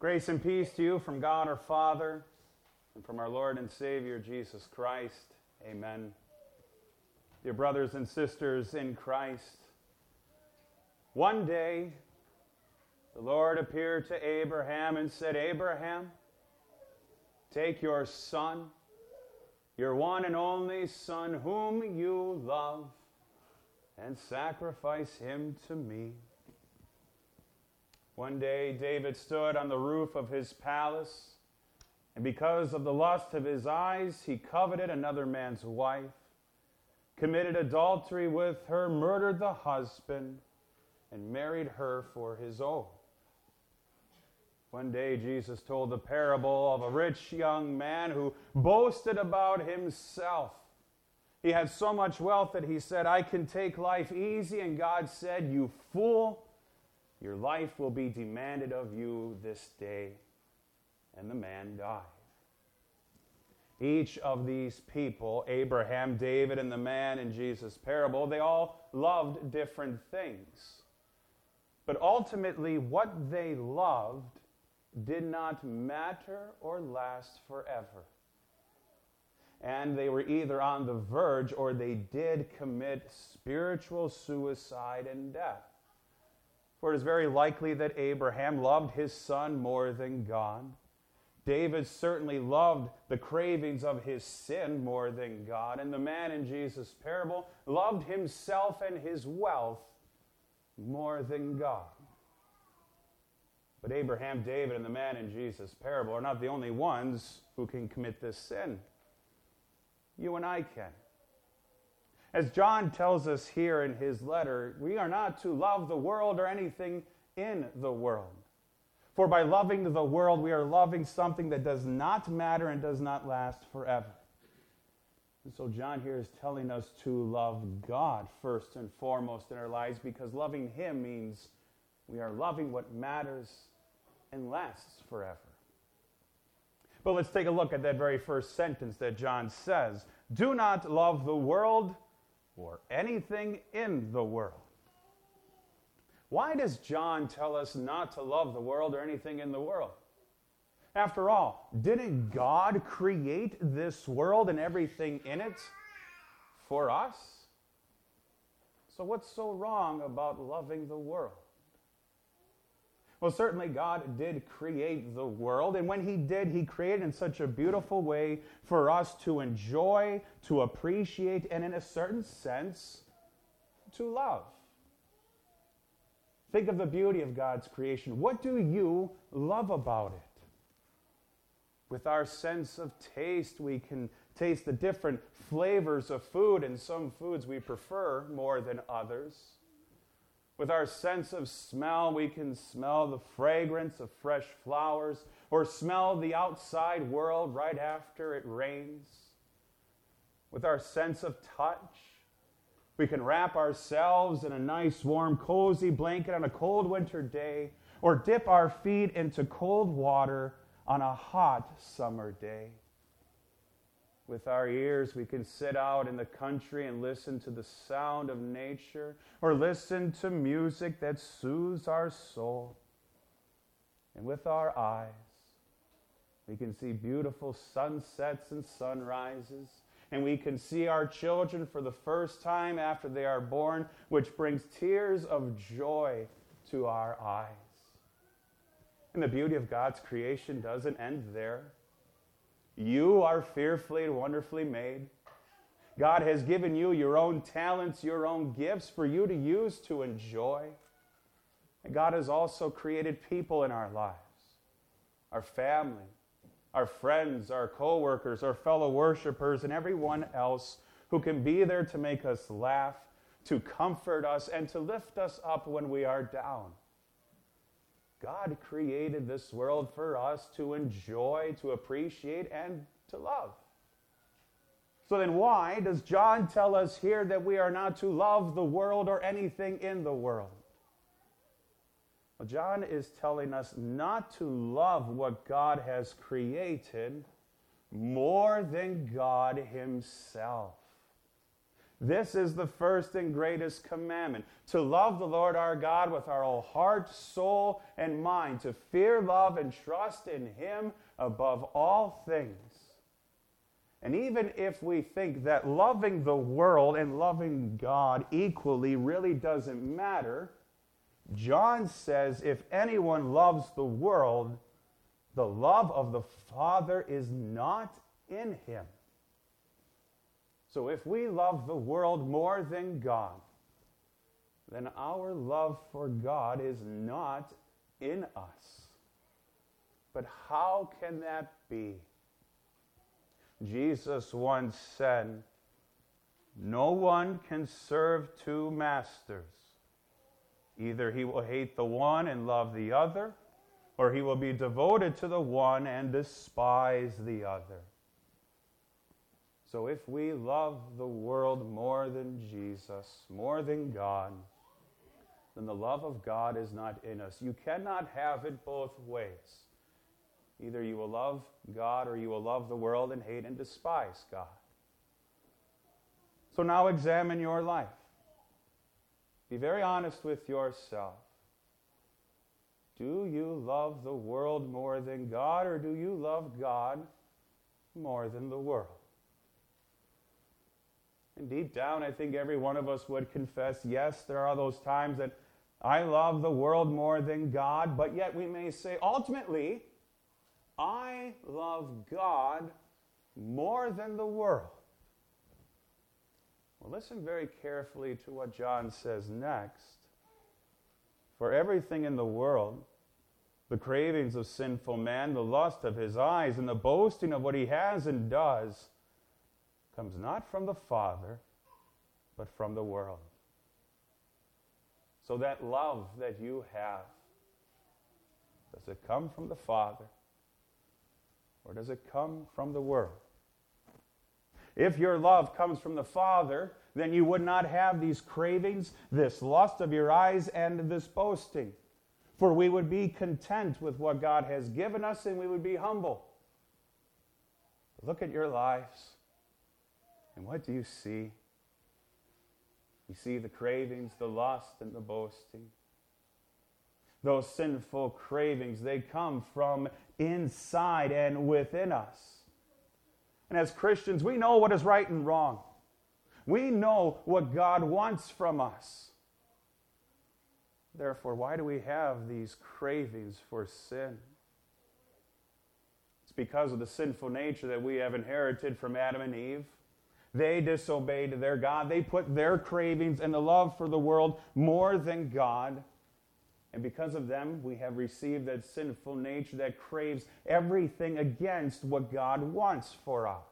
Grace and peace to you from God our Father and from our Lord and Savior Jesus Christ. Amen. Dear brothers and sisters in Christ, one day the Lord appeared to Abraham and said, "Abraham, take your son, your one and only son, whom you love, and sacrifice him to me." One day David stood on the roof of his palace, and because of the lust of his eyes, he coveted another man's wife, committed adultery with her, murdered the husband, and married her for his own. One day Jesus told the parable of a rich young man who boasted about himself. He had so much wealth that he said, "I can take life easy," and God said, "You fool, your life will be demanded of you this day." And the man died. Each of these people, Abraham, David, and the man in Jesus' parable, they all loved different things. But ultimately, what they loved did not matter or last forever. And they were either on the verge or they did commit spiritual suicide and death. For it is very likely that Abraham loved his son more than God. David certainly loved the cravings of his sin more than God. And the man in Jesus' parable loved himself and his wealth more than God. But Abraham, David, and the man in Jesus' parable are not the only ones who can commit this sin. You and I can. As John tells us here in his letter, we are not to love the world or anything in the world. For by loving the world, we are loving something that does not matter and does not last forever. And so John here is telling us to love God first and foremost in our lives, because loving him means we are loving what matters and lasts forever. But let's take a look at that very first sentence that John says. Do not love the world or anything in the world. Why does John tell us not to love the world or anything in the world? After all, didn't God create this world and everything in it for us? So what's so wrong about loving the world? Well, certainly God did create the world, and when he did, he created in such a beautiful way for us to enjoy, to appreciate, and in a certain sense, to love. Think of the beauty of God's creation. What do you love about it? With our sense of taste, we can taste the different flavors of food, and some foods we prefer more than others. With our sense of smell, we can smell the fragrance of fresh flowers or smell the outside world right after it rains. With our sense of touch, we can wrap ourselves in a nice, warm, cozy blanket on a cold winter day or dip our feet into cold water on a hot summer day. With our ears, we can sit out in the country and listen to the sound of nature or listen to music that soothes our soul. And with our eyes, we can see beautiful sunsets and sunrises, and we can see our children for the first time after they are born, which brings tears of joy to our eyes. And the beauty of God's creation doesn't end there. You are fearfully and wonderfully made. God has given you your own talents, your own gifts for you to use to enjoy. And God has also created people in our lives, our family, our friends, our co-workers, our fellow worshipers, and everyone else who can be there to make us laugh, to comfort us, and to lift us up when we are down. God created this world for us to enjoy, to appreciate, and to love. So then why does John tell us here that we are not to love the world or anything in the world? Well, John is telling us not to love what God has created more than God himself. This is the first and greatest commandment, to love the Lord our God with our whole heart, soul, and mind, to fear, love, and trust in Him above all things. And even if we think that loving the world and loving God equally really doesn't matter, John says if anyone loves the world, the love of the Father is not in him. So if we love the world more than God, then our love for God is not in us. But how can that be? Jesus once said, "No one can serve two masters. Either he will hate the one and love the other, or he will be devoted to the one and despise the other." So if we love the world more than Jesus, more than God, then the love of God is not in us. You cannot have it both ways. Either you will love God or you will love the world and hate and despise God. So now examine your life. Be very honest with yourself. Do you love the world more than God, or do you love God more than the world? And deep down, I think every one of us would confess, yes, there are those times that I love the world more than God, but yet we may say, ultimately, I love God more than the world. Well, listen very carefully to what John says next. For everything in the world, the cravings of sinful man, the lust of his eyes, and the boasting of what he has and does, comes not from the Father, but from the world. So that love that you have, does it come from the Father, or does it come from the world? If your love comes from the Father, then you would not have these cravings, this lust of your eyes, and this boasting. For we would be content with what God has given us, and we would be humble. Look at your lives. And what do you see? You see the cravings, the lust, and the boasting. Those sinful cravings, they come from inside and within us. And as Christians, we know what is right and wrong. We know what God wants from us. Therefore, why do we have these cravings for sin? It's because of the sinful nature that we have inherited from Adam and Eve. They disobeyed their God. They put their cravings and the love for the world more than God. And because of them, we have received that sinful nature that craves everything against what God wants for us.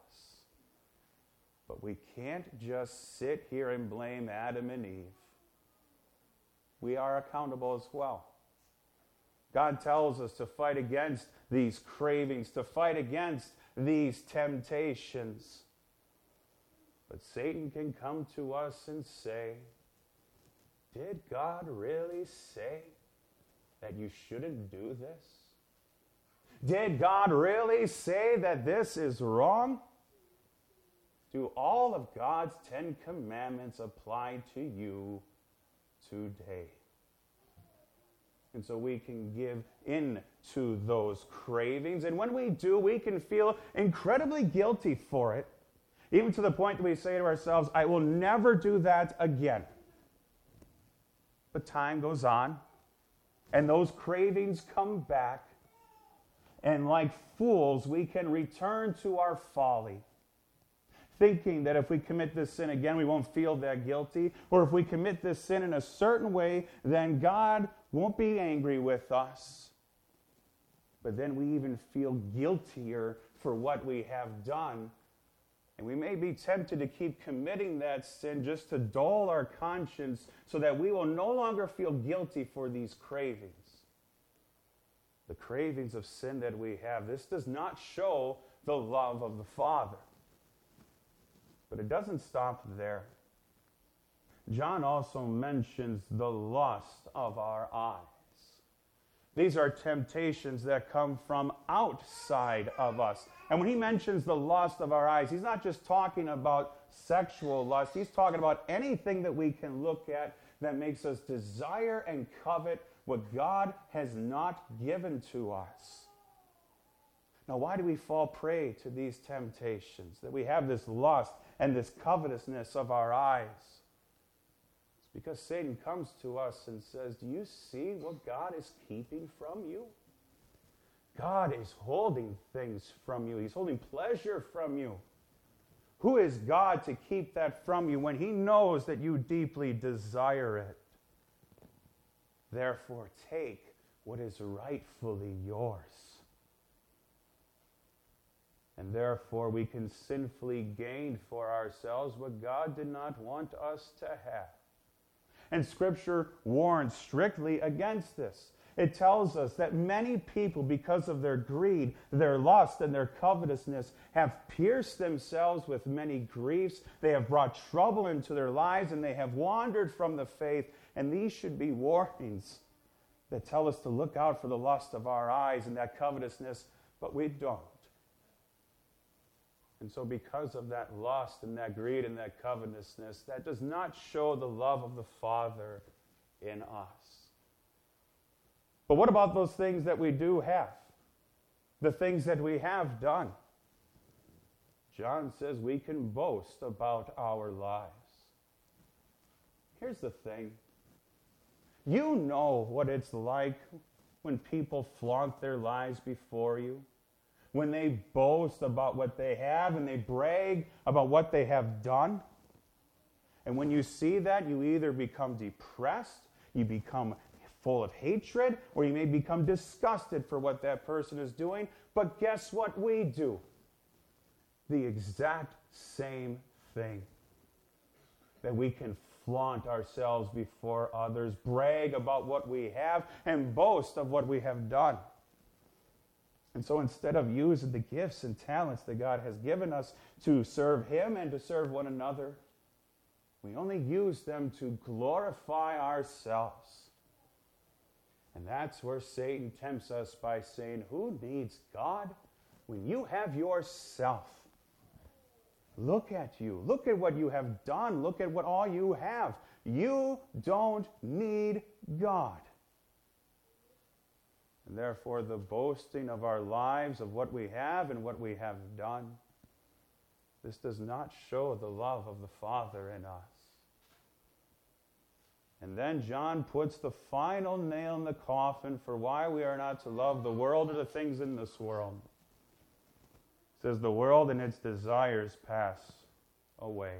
But we can't just sit here and blame Adam and Eve. We are accountable as well. God tells us to fight against these cravings, to fight against these temptations. But Satan can come to us and say, did God really say that you shouldn't do this? Did God really say that this is wrong? Do all of God's 10 commandments apply to you today? And so we can give in to those cravings. And when we do, we can feel incredibly guilty for it. Even to the point that we say to ourselves, I will never do that again. But time goes on, and those cravings come back, and like fools, we can return to our folly, thinking that if we commit this sin again, we won't feel that guilty, or if we commit this sin in a certain way, then God won't be angry with us. But then we even feel guiltier for what we have done. And we may be tempted to keep committing that sin just to dull our conscience so that we will no longer feel guilty for these cravings. The cravings of sin that we have, this does not show the love of the Father. But it doesn't stop there. John also mentions the lust of our eyes. These are temptations that come from outside of us. And when he mentions the lust of our eyes, he's not just talking about sexual lust. He's talking about anything that we can look at that makes us desire and covet what God has not given to us. Now, why do we fall prey to these temptations? That we have this lust and this covetousness of our eyes? It's because Satan comes to us and says, do you see what God is keeping from you? God is holding things from you. He's holding pleasure from you. Who is God to keep that from you when he knows that you deeply desire it? Therefore, take what is rightfully yours. And therefore, we can sinfully gain for ourselves what God did not want us to have. And Scripture warns strictly against this. It tells us that many people, because of their greed, their lust, and their covetousness, have pierced themselves with many griefs. They have brought trouble into their lives, and they have wandered from the faith. And these should be warnings that tell us to look out for the lust of our eyes and that covetousness, but we don't. And so because of that lust and that greed and that covetousness, that does not show the love of the Father in us. But what about those things that we do have? The things that we have done? John says we can boast about our lives. Here's the thing. You know what it's like when people flaunt their lives before you, when they boast about what they have and they brag about what they have done. And when you see that, you either become depressed, you become full of hatred, or you may become disgusted for what that person is doing. But guess what we do? The exact same thing. That we can flaunt ourselves before others, brag about what we have, and boast of what we have done. And so instead of using the gifts and talents that God has given us to serve Him and to serve one another, we only use them to glorify ourselves. And that's where Satan tempts us by saying, who needs God when you have yourself? Look at you. Look at what you have done. Look at what all you have. You don't need God. And therefore, the boasting of our lives, of what we have and what we have done, this does not show the love of the Father in us. And then John puts the final nail in the coffin for why we are not to love the world or the things in this world. It says the world and its desires pass away.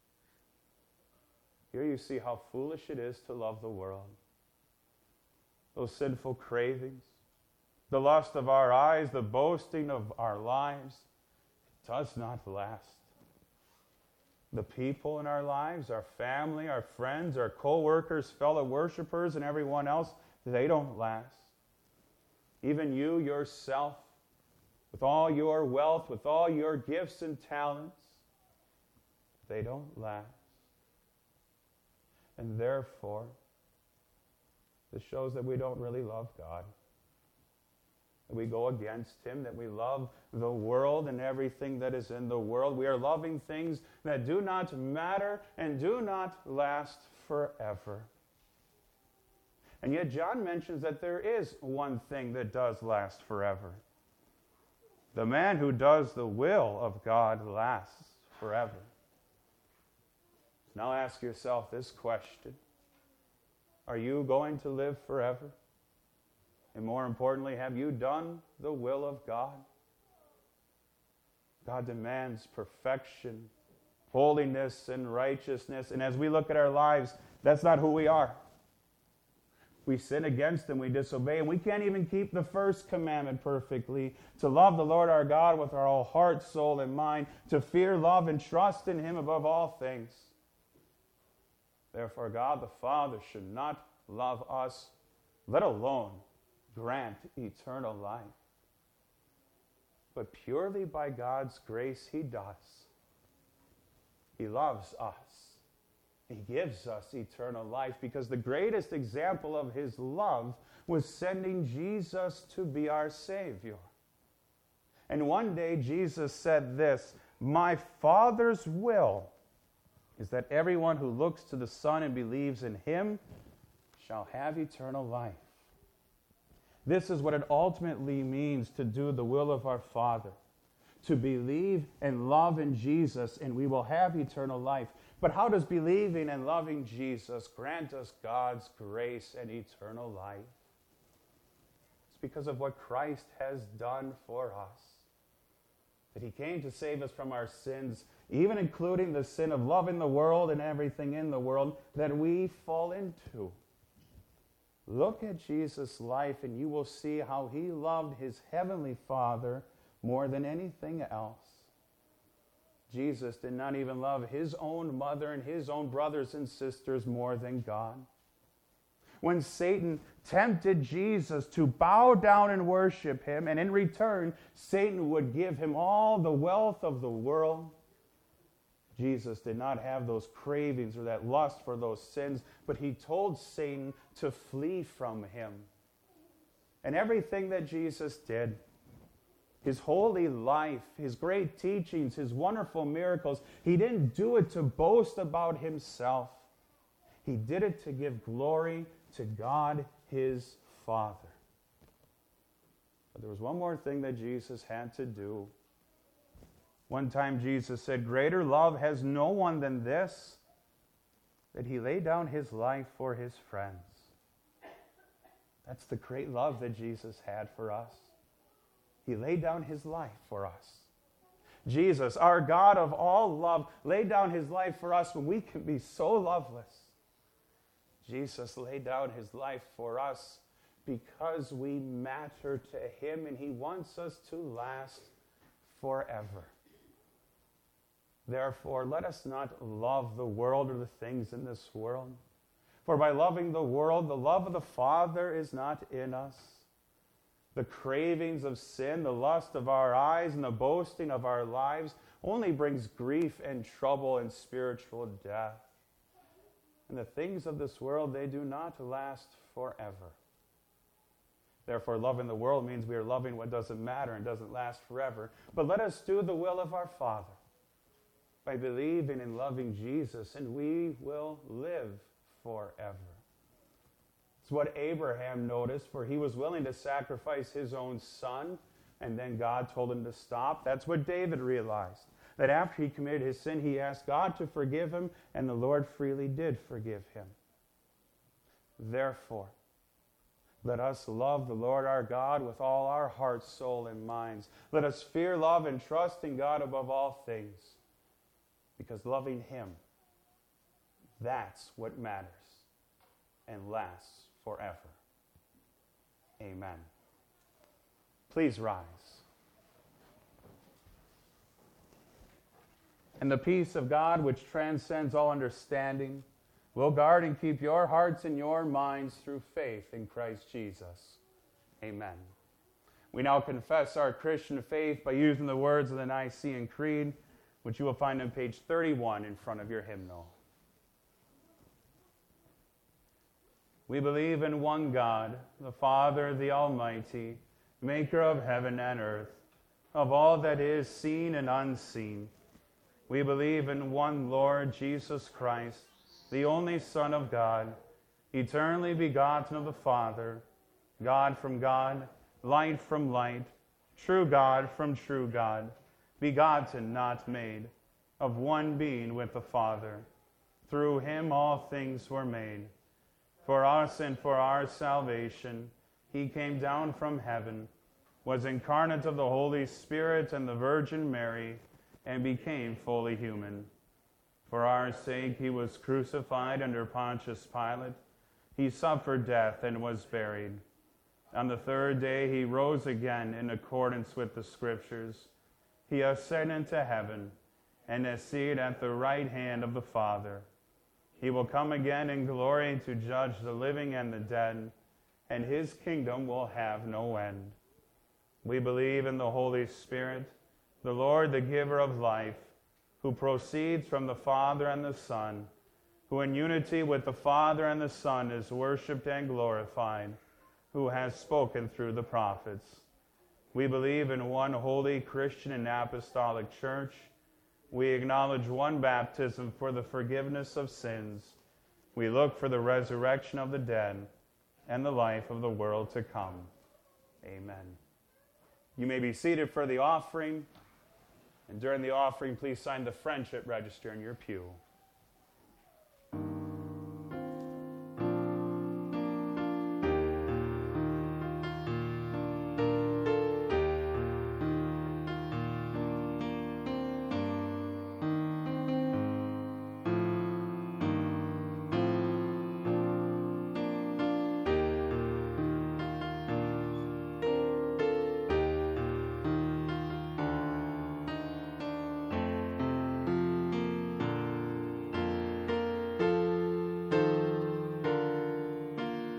Here you see how foolish it is to love the world. Those sinful cravings, the lust of our eyes, the boasting of our lives, it does not last. The people in our lives, our family, our friends, our co-workers, fellow worshipers, and everyone else, they don't last. Even you yourself, with all your wealth, with all your gifts and talents, they don't last. And therefore, this shows that we don't really love God. That we go against Him, that we love the world and everything that is in the world. We are loving things that do not matter and do not last forever. And yet John mentions that there is one thing that does last forever. The man who does the will of God lasts forever. Now ask yourself this question. Are you going to live forever? And more importantly, have you done the will of God? God demands perfection, holiness, and righteousness. And as we look at our lives, that's not who we are. We sin against Him, we disobey, and we can't even keep the first commandment perfectly, to love the Lord our God with our whole heart, soul, and mind, to fear, love, and trust in Him above all things. Therefore, God the Father should not love us, let alone grant eternal life. But purely by God's grace, He does. He loves us. He gives us eternal life because the greatest example of His love was sending Jesus to be our Savior. And one day Jesus said this, "My Father's will is that everyone who looks to the Son and believes in him shall have eternal life. This is what it ultimately means to do the will of our Father, to believe and love in Jesus, and we will have eternal life. But how does believing and loving Jesus grant us God's grace and eternal life? It's because of what Christ has done for us. That he came to save us from our sins, even including the sin of loving the world and everything in the world that we fall into. Look at Jesus' life and you will see how he loved his heavenly Father more than anything else. Jesus did not even love his own mother and his own brothers and sisters more than God. When Satan tempted Jesus to bow down and worship him, and in return, Satan would give him all the wealth of the world, Jesus did not have those cravings or that lust for those sins, but he told Satan to flee from him. And everything that Jesus did, his holy life, his great teachings, his wonderful miracles, he didn't do it to boast about himself. He did it to give glory to God, his Father. But there was one more thing that Jesus had to do. One time Jesus said, "Greater love has no one than this, that he laid down his life for his friends." That's the great love that Jesus had for us. He laid down his life for us. Jesus, our God of all love, laid down his life for us when we can be so loveless. Jesus laid down his life for us because we matter to him and he wants us to last forever. Therefore, let us not love the world or the things in this world. For by loving the world, the love of the Father is not in us. The cravings of sin, the lust of our eyes, and the boasting of our lives only brings grief and trouble and spiritual death. And the things of this world, they do not last forever. Therefore, loving the world means we are loving what doesn't matter and doesn't last forever. But let us do the will of our Father by believing and loving Jesus, and we will live forever. It's what Abraham noticed, for he was willing to sacrifice his own son, and then God told him to stop. That's what David realized, that after he committed his sin, he asked God to forgive him, and the Lord freely did forgive him. Therefore, let us love the Lord our God with all our hearts, soul, and minds. Let us fear, love, and trust in God above all things, because loving him, that's what matters and lasts forever. Amen. Please rise. And the peace of God, which transcends all understanding, will guard and keep your hearts and your minds through faith in Christ Jesus. Amen. We now confess our Christian faith by using the words of the Nicene Creed, which you will find on page 31 in front of your hymnal. We believe in one God, the Father, the Almighty, maker of heaven and earth, of all that is seen and unseen. We believe in one Lord Jesus Christ, the only Son of God, eternally begotten of the Father, God from God, light from light, true God from true God, begotten, not made, of one being with the Father. Through him all things were made. For us and for our salvation, he came down from heaven, was incarnate of the Holy Spirit and the Virgin Mary, and became fully human. For our sake he was crucified under Pontius Pilate. He suffered death and was buried. On the third day he rose again in accordance with the Scriptures. He ascended into heaven and is seated at the right hand of the Father. He will come again in glory to judge the living and the dead, and his kingdom will have no end. We believe in the Holy Spirit, the Lord, the giver of life, who proceeds from the Father and the Son, who in unity with the Father and the Son is worshipped and glorified, who has spoken through the prophets. We believe in one holy Christian and apostolic church. We acknowledge one baptism for the forgiveness of sins. We look for the resurrection of the dead and the life of the world to come. Amen. You may be seated for the offering. And during the offering, please sign the friendship register in your pew.